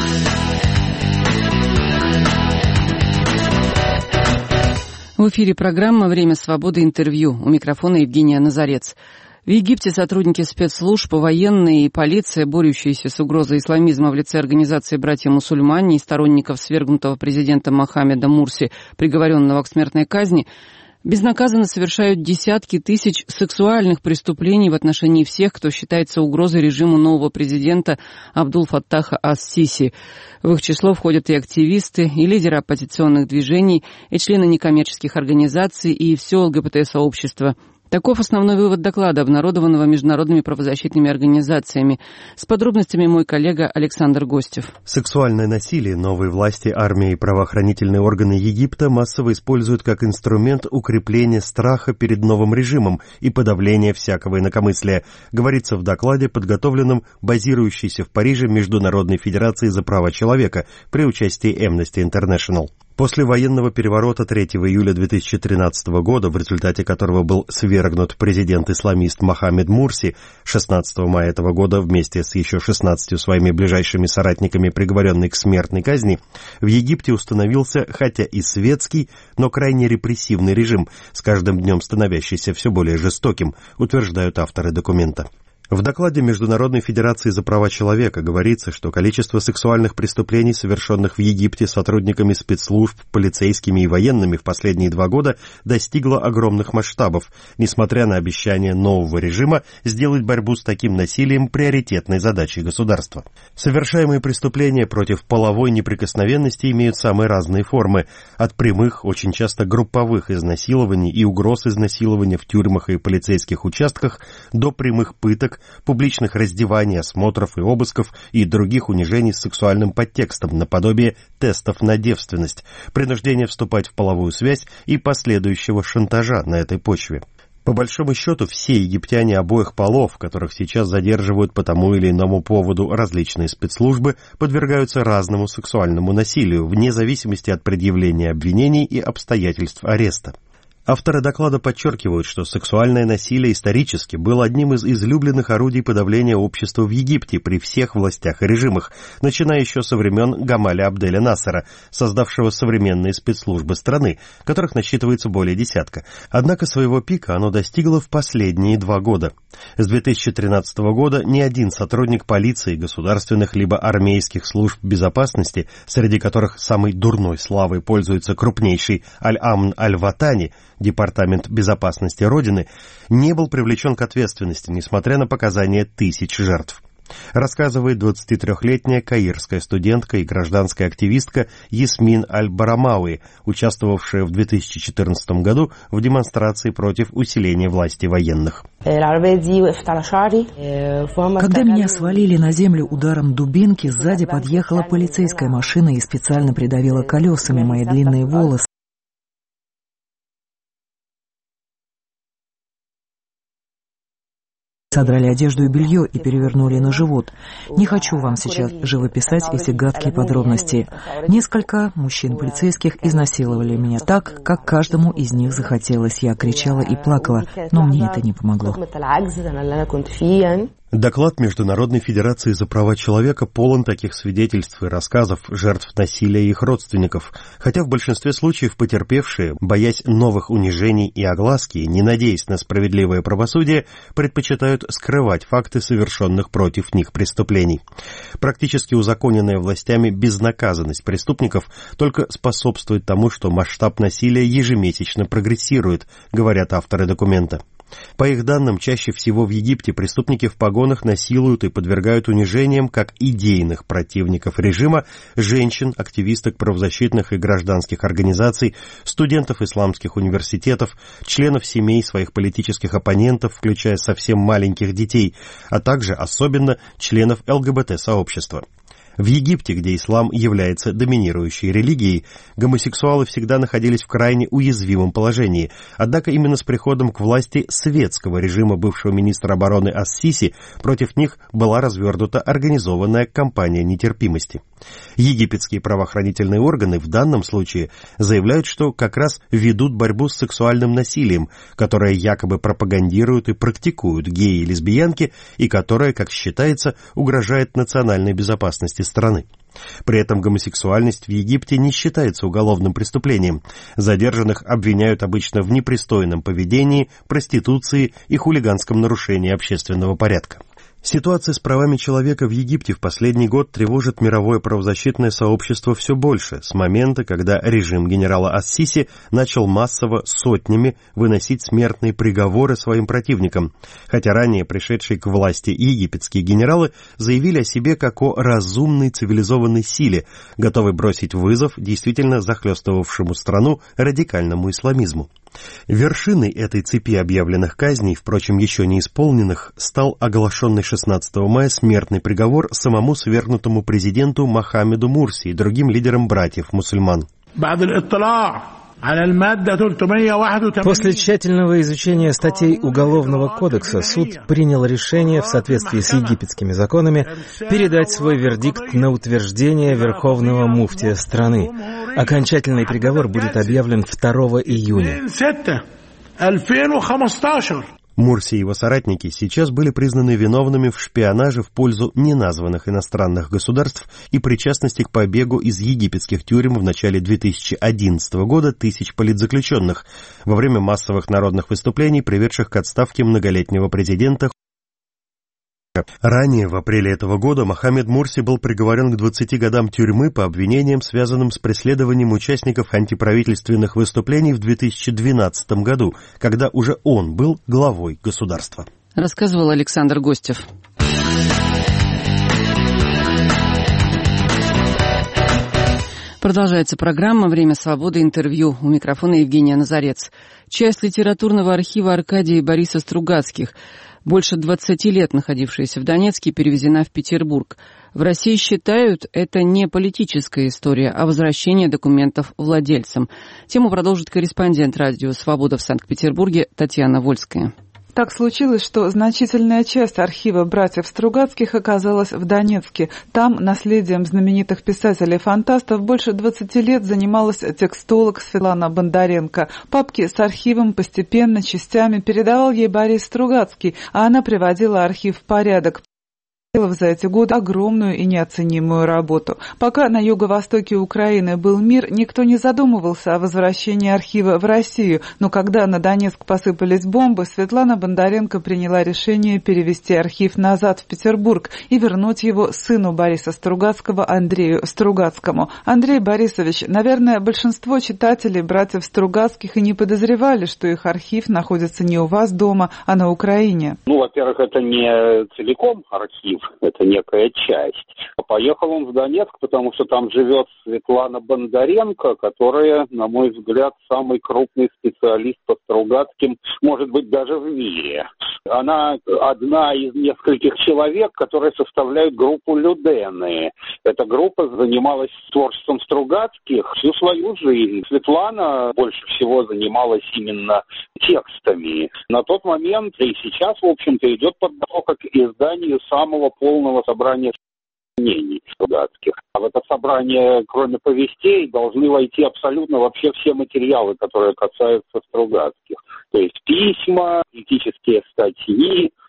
В эфире программа «Время свободы. Интервью». У микрофона Евгения Назарец. В Египте сотрудники спецслужб, военные и полиция, борющиеся с угрозой исламизма в лице организации «Братья-мусульмане» и сторонников свергнутого президента Мохаммеда Мурси, приговоренного к смертной казни, безнаказанно совершают десятки тысяч сексуальных преступлений в отношении всех, кто считается угрозой режиму нового президента Абдул-Фаттаха ас-Сиси. В их число входят и активисты, и лидеры оппозиционных движений, и члены некоммерческих организаций, и все ЛГБТ-сообщество. Таков основной вывод доклада, обнародованного международными правозащитными организациями. С подробностями мой коллега Александр Гостев. Сексуальное насилие новые власти, армия и правоохранительные органы Египта массово используют как инструмент укрепления страха перед новым режимом и подавления всякого инакомыслия, говорится в докладе, подготовленном базирующейся в Париже Международной Федерацией за права человека при участии Amnesty International. После военного переворота третьего июля две тысячи тринадцатого года, в результате которого был свергнут президент-исламист Мохаммед Мурси, шестнадцатого мая этого года вместе с еще шестнадцатью своими ближайшими соратниками приговоренный к смертной казни, в Египте установился, хотя и светский, но крайне репрессивный режим, с каждым днем становящийся все более жестоким, утверждают авторы документа. В докладе Международной Федерации за права человека говорится, что количество сексуальных преступлений, совершенных в Египте сотрудниками спецслужб, полицейскими и военными в последние два года, достигло огромных масштабов, несмотря на обещание нового режима сделать борьбу с таким насилием приоритетной задачей государства. Совершаемые преступления против половой неприкосновенности имеют самые разные формы, от прямых, очень часто групповых изнасилований и угроз изнасилования в тюрьмах и полицейских участках до прямых пыток, публичных раздеваний, осмотров и обысков и других унижений с сексуальным подтекстом, наподобие тестов на девственность, принуждения вступать в половую связь и последующего шантажа на этой почве. По большому счету, все египтяне обоих полов, которых сейчас задерживают по тому или иному поводу различные спецслужбы, подвергаются разному сексуальному насилию, вне зависимости от предъявления обвинений и обстоятельств ареста. Авторы доклада подчеркивают, что сексуальное насилие исторически было одним из излюбленных орудий подавления общества в Египте при всех властях и режимах, начиная еще со времен Гамаля Абделя Насера, создавшего современные спецслужбы страны, которых насчитывается более десятка. Однако своего пика оно достигло в последние два года. С две тысячи тринадцатого года ни один сотрудник полиции, государственных либо армейских служб безопасности, среди которых самой дурной славой пользуется крупнейший Аль-Амн Аль-Ватани, Департамент безопасности Родины, не был привлечен к ответственности, несмотря на показания тысяч жертв. Рассказывает двадцатитрёхлетняя каирская студентка и гражданская активистка Ясмин Аль-Барамауи, участвовавшая в две тысячи четырнадцатом году в демонстрации против усиления власти военных. Когда меня свалили на землю ударом дубинки, сзади подъехала полицейская машина и специально придавила колесами мои длинные волосы. Содрали одежду и белье и перевернули на живот. Не хочу вам сейчас живописать эти гадкие подробности. Несколько мужчин-полицейских изнасиловали меня так, как каждому из них захотелось. Я кричала и плакала, но мне это не помогло. Доклад Международной Федерации за права человека полон таких свидетельств и рассказов жертв насилия и их родственников, хотя в большинстве случаев потерпевшие, боясь новых унижений и огласки, не надеясь на справедливое правосудие, предпочитают скрывать факты совершенных против них преступлений. Практически узаконенная властями безнаказанность преступников только способствует тому, что масштаб насилия ежемесячно прогрессирует, говорят авторы документа. По их данным, чаще всего в Египте преступники в погонах насилуют и подвергают унижениям как идейных противников режима, женщин, активисток правозащитных и гражданских организаций, студентов исламских университетов, членов семей своих политических оппонентов, включая совсем маленьких детей, а также особенно членов ЛГБТ-сообщества. В Египте, где ислам является доминирующей религией, гомосексуалы всегда находились в крайне уязвимом положении. Однако именно с приходом к власти светского режима бывшего министра обороны ас-Сиси против них была развернута организованная кампания нетерпимости. Египетские правоохранительные органы в данном случае заявляют, что как раз ведут борьбу с сексуальным насилием, которое якобы пропагандируют и практикуют геи и лесбиянки, и которое, как считается, угрожает национальной безопасности страны. При этом гомосексуальность в Египте не считается уголовным преступлением. Задержанных обвиняют обычно в непристойном поведении, проституции и хулиганском нарушении общественного порядка. Ситуация с правами человека в Египте в последний год тревожит мировое правозащитное сообщество все больше, с момента, когда режим генерала ас-Сиси начал массово сотнями выносить смертные приговоры своим противникам, хотя ранее пришедшие к власти египетские генералы заявили о себе как о разумной цивилизованной силе, готовой бросить вызов действительно захлестывавшему страну радикальному исламизму. Вершиной этой цепи объявленных казней, впрочем, еще не исполненных, стал оглашенный шестнадцатого мая смертный приговор самому свергнутому президенту Мохаммеду Мурси и другим лидерам братьев-мусульман. После тщательного изучения статей Уголовного кодекса суд принял решение в соответствии с египетскими законами передать свой вердикт на утверждение верховного муфтия страны. Окончательный приговор будет объявлен второго июня. Мурси и его соратники сейчас были признаны виновными в шпионаже в пользу неназванных иностранных государств и причастности к побегу из египетских тюрем в начале две тысячи одиннадцатого года тысяч политзаключенных во время массовых народных выступлений, приведших к отставке многолетнего президента. Ранее, в апреле этого года, Мохаммед Мурси был приговорен к двадцати годам тюрьмы по обвинениям, связанным с преследованием участников антиправительственных выступлений в две тысячи двенадцатом году, когда уже он был главой государства. Рассказывал Александр Гостев. Продолжается программа «Время свободы. Интервью». У микрофона Евгения Назарец. Часть литературного архива Аркадия и Бориса Стругацких, больше двадцати лет находившаяся в Донецке, перевезена в Петербург. В России считают, это не политическая история, а возвращение документов владельцам. Тему продолжит корреспондент радио «Свобода» в Санкт-Петербурге Татьяна Вольская. Так случилось, что значительная часть архива братьев Стругацких оказалась в Донецке. Там наследием знаменитых писателей-фантастов больше двадцати лет занималась текстолог Светлана Бондаренко. Папки с архивом постепенно, частями передавал ей Борис Стругацкий, а она приводила архив в порядок. За эти годы огромную и неоценимую работу. Пока на юго-востоке Украины был мир, никто не задумывался о возвращении архива в Россию. Но когда на Донецк посыпались бомбы, Светлана Бондаренко приняла решение перевести архив назад в Петербург и вернуть его сыну Бориса Стругацкого, Андрею Стругацкому. Андрей Борисович, наверное, большинство читателей братьев Стругацких и не подозревали, что их архив находится не у вас дома, а на Украине. Ну, во-первых, это не целиком архив. Это некая часть. Поехал он в Донецк, потому что там живет Светлана Бондаренко, которая, на мой взгляд, самый крупный специалист по Стругацким, может быть, даже в мире. Она одна из нескольких человек, которые составляют группу Людены. Эта группа занималась творчеством Стругацких всю свою жизнь. Светлана больше всего занималась именно текстами. На тот момент, и сейчас, в общем-то, идет подготовка к изданию самого полного собрания мнений Стругацких. А в это собрание, кроме повестей, должны войти абсолютно вообще все материалы, которые касаются Стругацких. То есть письма, критические статьи,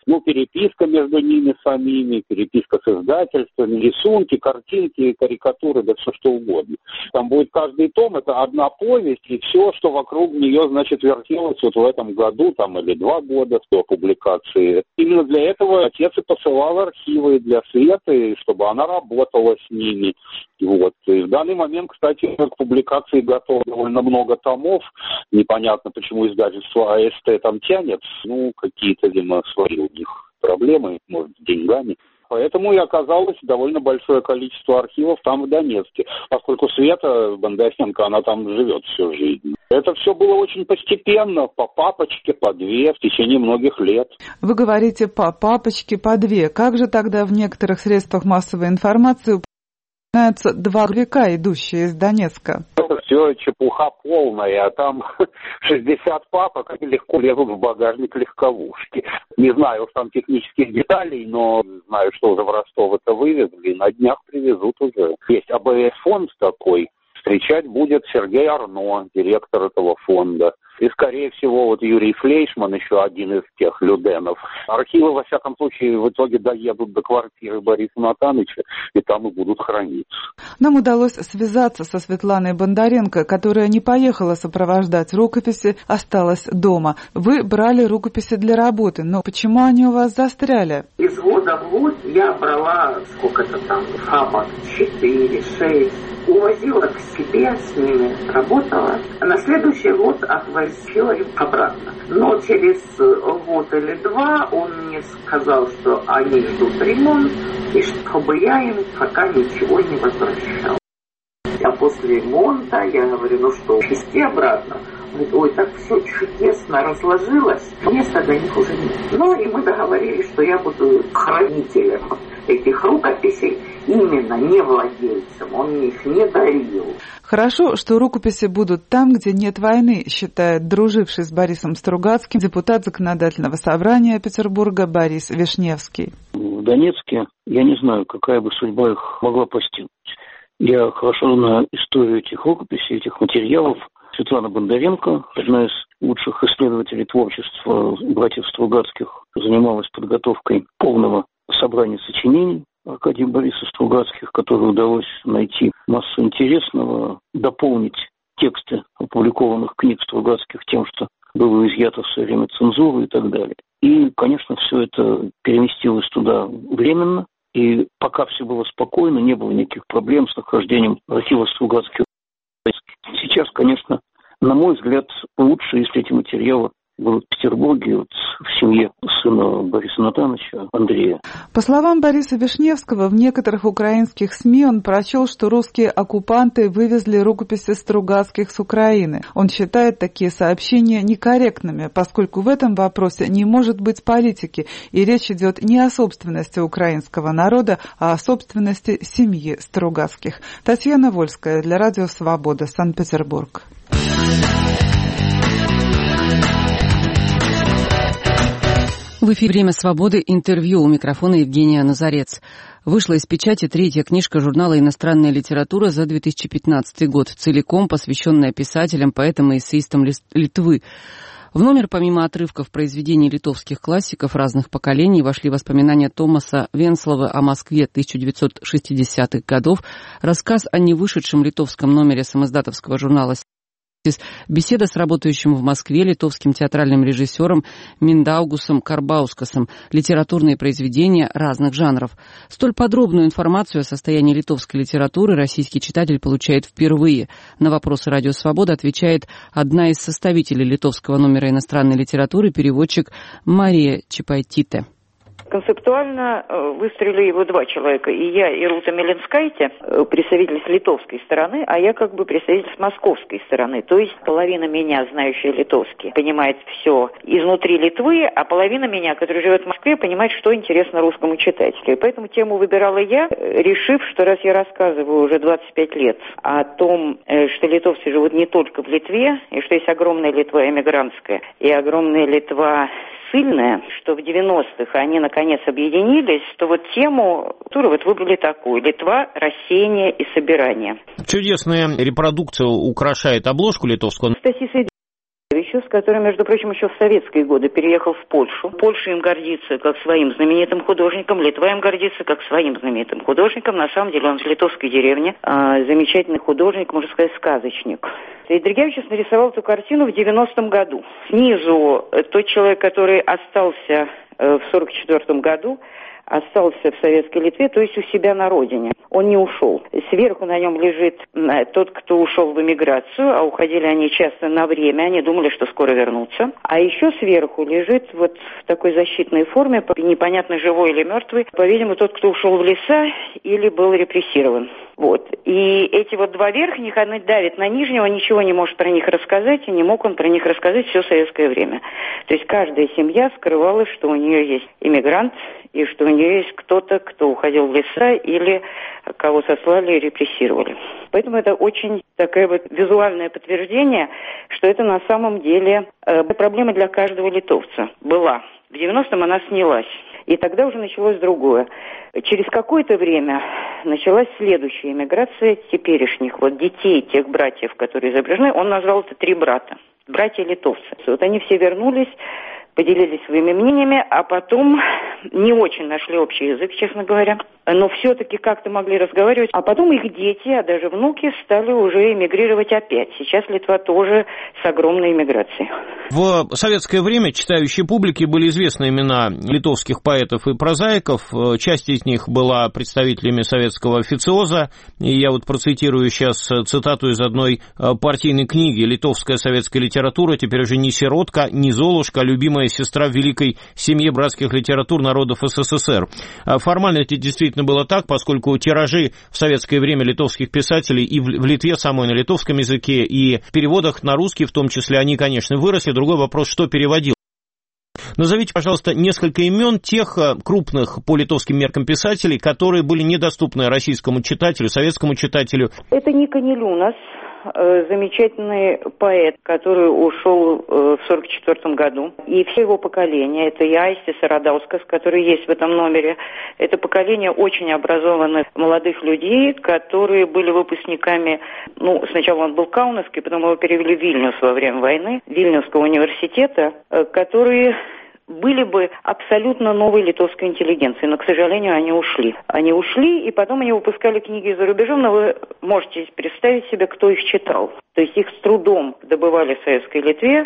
Ну, переписка между ними самими, переписка с издательствами, рисунки, картинки, карикатуры, да все что угодно. Там будет каждый том, это одна повесть, и все, что вокруг нее, значит, вертелось вот в этом году, там, или два года до публикации. Именно для этого отец и посылал архивы для Светы, чтобы она работала с ними. Вот. И в данный момент, кстати, к публикации готово довольно много томов. Непонятно, почему издательство АСТ там тянет. Ну, какие-то, видимо, свои у них проблемы, может, с деньгами. Поэтому и оказалось довольно большое количество архивов там в Донецке, поскольку Света Бондаренко, она там живет всю жизнь. Это все было очень постепенно, по папочке, по две, в течение многих лет. Вы говорите по папочке, по две. Как же тогда в некоторых средствах массовой информации упоминаются два века, идущие из Донецка? Это все чепуха полная, а там шестьдесят папок, они легко лезут в багажник легковушки. Не знаю уж там технических деталей, но знаю, что уже в Ростов это вывезли, на днях привезут уже. Есть АБС-фонд такой, встречать будет Сергей Арно, директор этого фонда. И, скорее всего, вот Юрий Флейшман, еще один из тех люденов. Архивы, во всяком случае, в итоге доедут до квартиры Бориса Натановича, и там и будут храниться. Нам удалось связаться со Светланой Бондаренко, которая не поехала сопровождать рукописи, осталась дома. Вы брали рукописи для работы, но почему они у вас застряли? Из года в год я брала, сколько-то там, папок, четыре, шесть, увозила к себе с ними, работала. А на следующий год отвозила их обратно. Но через год или два он мне сказал, что они ждут ремонт, и чтобы я им пока ничего не возвращал. А после ремонта я говорю, ну что, везти обратно? Говорит, ой, так все чудесно разложилось, места до них уже нет. Ну и мы договорились, что я буду хранителем этих рукописей, именно не владельцем, он мне их не дарил. Хорошо, что рукописи будут там, где нет войны, считает друживший с Борисом Стругацким депутат Законодательного собрания Петербурга Борис Вишневский. В Донецке я не знаю, какая бы судьба их могла постигнуть. Я хорошо знаю историю этих рукописей, этих материалов. Светлана Бондаренко, одна из лучших исследователей творчества братьев Стругацких, занималась подготовкой полного собрания сочинений Аркадия Бориса Стругацких, которое удалось найти массу интересного, дополнить тексты опубликованных книг Стругацких тем, что было изъято в свое время цензуры и так далее. И, конечно, все это переместилось туда временно, и пока все было спокойно, не было никаких проблем с нахождением архива Стругацких. Сейчас, конечно, на мой взгляд, лучше, если эти материалы будут в Петербурге, вот, в семье сына Бориса Натановича, Андрея. По словам Бориса Вишневского, в некоторых украинских СМИ он прочел, что русские оккупанты вывезли рукописи Стругацких с Украины. Он считает такие сообщения некорректными, поскольку в этом вопросе не может быть политики, и речь идет не о собственности украинского народа, а о собственности семьи Стругацких. Татьяна Вольская для Радио Свобода, Санкт-Петербург. В эфире «Время свободы», интервью, у микрофона Евгения Назарец. Вышла из печати третья книжка журнала «Иностранная литература» за две тысячи пятнадцатый год, целиком посвященная писателям, поэтам и эссеистам Литвы. В номер, помимо отрывков произведений литовских классиков разных поколений, вошли воспоминания Томаса Венслова о Москве тысяча девятьсот шестидесятых годов, рассказ о невышедшем литовском номере самоиздатовского журнала беседа с работающим в Москве литовским театральным режиссером Миндаугусом Карбаускасом, литературные произведения разных жанров. Столь подробную информацию о состоянии литовской литературы российский читатель получает впервые. На вопросы «Радио Свобода» отвечает одна из составителей литовского номера иностранной литературы, переводчик Мария Чапайтите. Концептуально выстроили его два человека, и я, и Рута Меленскайте, представитель с литовской стороны, а я как бы представитель с московской стороны. То есть половина меня, знающая литовский, понимает все изнутри Литвы, а половина меня, которая живет в Москве, понимает, что интересно русскому читателю. И поэтому тему выбирала я, решив, что раз я рассказываю уже двадцать пять лет о том, что литовцы живут не только в Литве, и что есть огромная Литва эмигрантская, и огромная Литва сильная, что в девяностых они наконец объединились, то вот тему туры вот выбрали такую: Литва, рассеяние и собирание. Чудесная репродукция украшает обложку литовскую. Стасис Эдович Другевичус, который, между прочим, еще в советские годы переехал в Польшу. Польша им гордится как своим знаменитым художником, Литва им гордится как своим знаменитым художником. На самом деле он из литовской деревни, а, замечательный художник, можно сказать, сказочник. И Другевичус нарисовал эту картину в девяностом году. Снизу тот человек, который остался в сорок четвёртом году, остался в Советской Литве, то есть у себя на родине. Он не ушел. Сверху на нем лежит тот, кто ушел в эмиграцию, а уходили они часто на время, они думали, что скоро вернутся. А еще сверху лежит вот в такой защитной форме, непонятно живой или мертвый, по-видимому, тот, кто ушел в леса или был репрессирован. Вот. И эти вот два верхних, они давят на нижнего, ничего не может про них рассказать, и не мог он про них рассказать все советское время. То есть каждая семья скрывала, что у нее есть иммигрант, и что у нее есть кто-то, кто уходил в леса или кого сослали и репрессировали. Поэтому это очень такое вот визуальное подтверждение, что это на самом деле э, проблема для каждого литовца была. В девяностом она снялась. И тогда уже началось другое. Через какое-то время началась следующая эмиграция теперешних вот детей, тех братьев, которые изображены. Он назвал это три брата. Братья литовцы. Вот они все вернулись, поделились своими мнениями, а потом не очень нашли общий язык, честно говоря. Но все-таки как-то могли разговаривать. А потом их дети, а даже внуки стали уже эмигрировать опять. Сейчас Литва тоже с огромной эмиграцией. В советское время читающей публике были известны имена литовских поэтов и прозаиков. Часть из них была представителями советского официоза. И я вот процитирую сейчас цитату из одной партийной книги. «Литовская советская литература теперь уже не сиротка, не Золушка, а любимая сестра в великой семье братских литератур народов СССР». Формально это действительно было так, поскольку тиражи в советское время литовских писателей и в Литве самой на литовском языке, и в переводах на русский в том числе, они, конечно, выросли. Другой вопрос, что переводил. Назовите, пожалуйста, несколько имен тех крупных по литовским меркам писателей, которые были недоступны российскому читателю, советскому читателю. Это Ника Нилюнас, замечательный поэт, который ушел в сорок четвёртом году. И все его поколение, это и Аистис Радаускас, который есть в этом номере. Это поколение очень образованных молодых людей, которые были выпускниками, ну, сначала он был каунасский, потом его перевели в Вильнюс во время войны, Вильнюсского университета, которые были бы абсолютно новой литовской интеллигенцией, но, к сожалению, они ушли. Они ушли, и потом они выпускали книги за рубежом, но вы можете представить себе, кто их читал. То есть их с трудом добывали в Советской Литве,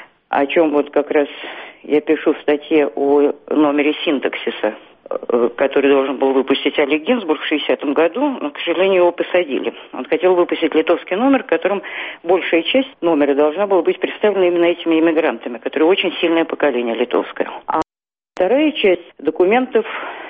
о чем вот как раз я пишу в статье о номере «Синтаксиса», который должен был выпустить Олег Гинзбург в шестидесятом году, но, к сожалению, его посадили. Он хотел выпустить литовский номер, в котором большая часть номера должна была быть представлена именно этими иммигрантами, которые очень сильное поколение литовское. А вторая часть документов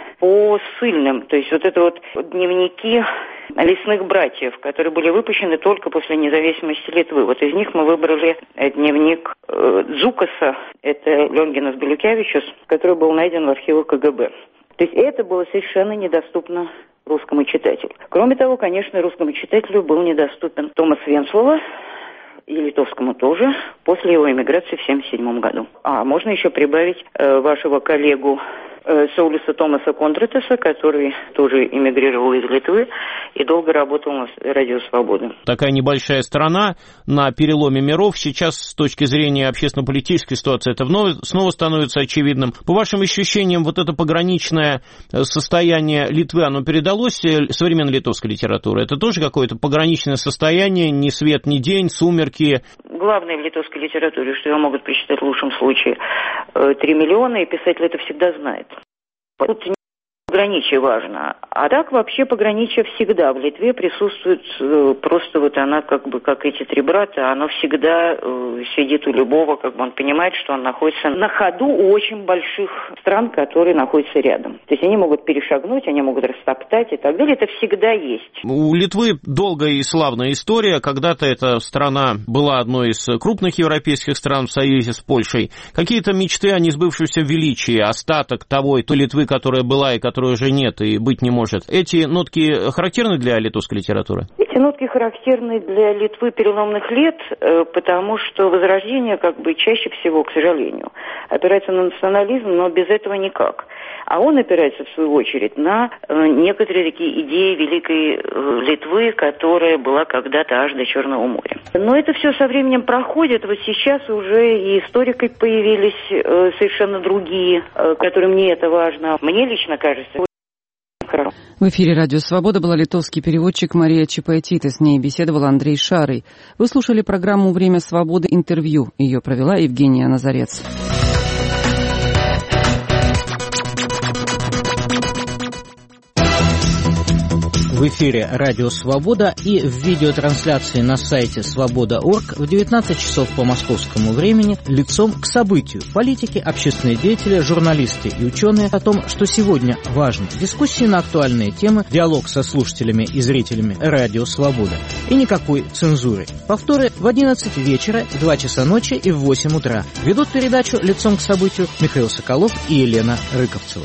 по ссыльным, то есть вот это вот дневники лесных братьев, которые были выпущены только после независимости Литвы. Вот из них мы выбрали дневник э, Дзукаса, это Лёнгинас Галюкевичус, который был найден в архивах КГБ. То есть это было совершенно недоступно русскому читателю. Кроме того, конечно, русскому читателю был недоступен Томас Венслова, и литовскому тоже, после его эмиграции в семьдесят седьмом году. А можно еще прибавить э, вашего коллегу Саулиса Томаса Кондратеса, который тоже эмигрировал из Литвы и долго работал на Радио Свобода. Такая небольшая страна на переломе миров. Сейчас с точки зрения общественно-политической ситуации это вновь, снова становится очевидным. По вашим ощущениям, вот это пограничное состояние Литвы, оно передалось современной литовской литературе? Это тоже какое-то пограничное состояние, ни свет, ни день, сумерки? Главное в литовской литературе, что его могут прочитать в лучшем случае три миллиона, и писатель это всегда знает. Тут не пограничье важно. А так вообще пограничье всегда в Литве присутствует, просто вот она как бы, как эти три брата, она всегда э, сидит у любого, как бы он понимает, что он находится на ходу у очень больших стран, которые находятся рядом. То есть они могут перешагнуть, они могут растоптать и так далее. Это всегда есть. У Литвы долгая и славная история. Когда-то эта страна была одной из крупных европейских стран в союзе с Польшей. Какие-то мечты о несбывшемся величии, остаток того, той Литвы, которая была и которой уже нет и быть не может. Эти нотки характерны для литовской литературы? Эти нотки характерны для Литвы переломных лет, потому что возрождение как бы чаще всего, к сожалению, опирается на национализм, но без этого никак. А он опирается, в свою очередь, на некоторые такие идеи великой Литвы, которая была когда-то аж до Черного моря. Но это все со временем проходит. Вот сейчас уже и историки появились совершенно другие, которым не это важно. Мне лично кажется... В эфире «Радио Свобода» была литовский переводчик Мария Чапаитита. С ней беседовал Андрей Шарый. Вы слушали программу «Время свободы. Интервью». Ее провела Евгения Назарец. В эфире «Радио Свобода» и в видеотрансляции на сайте свобода точка орг в девятнадцать часов по московскому времени лицом к событию. Политики, общественные деятели, журналисты и ученые о том, что сегодня важно. Дискуссии на актуальные темы, диалог со слушателями и зрителями «Радио Свобода». И никакой цензуры. Повторы в одиннадцать вечера, в два часа ночи и в восемь утра. Ведут передачу лицом к событию Михаил Соколов и Елена Рыковцева.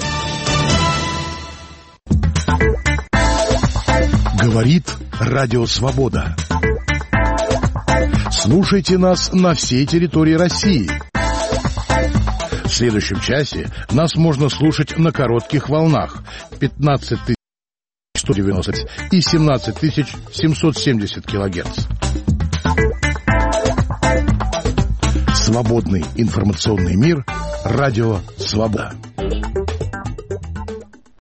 Говорит Радио Свобода. Слушайте нас на всей территории России. В следующем часе нас можно слушать на коротких волнах пятнадцать тысяч сто девяносто и семнадцать тысяч семьсот семьдесят килогерц. Свободный информационный мир. Радио Свобода.